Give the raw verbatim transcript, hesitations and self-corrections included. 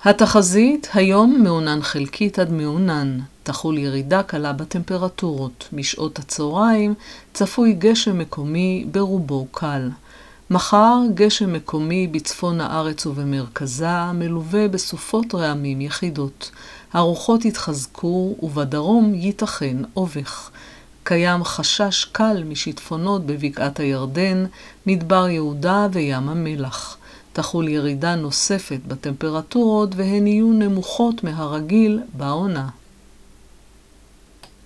התחזית היום מעונן חלקית עד מעונן. תחול ירידה קלה בטמפרטורות. משעות הצהריים צפוי גשם מקומי ברובו קל. מחר גשם מקומי בצפון הארץ ובמרכזה מלווה בסופות רעמים יחידות. הרוחות יתחזקו ובדרום ייתכן אובך. קיים חשש קל משיטפונות בבקעת הירדן, מדבר יהודה וים המלח. תחול ירידה נוספת בטמפרטורות והן יהיו נמוכות מהרגיל בעונה.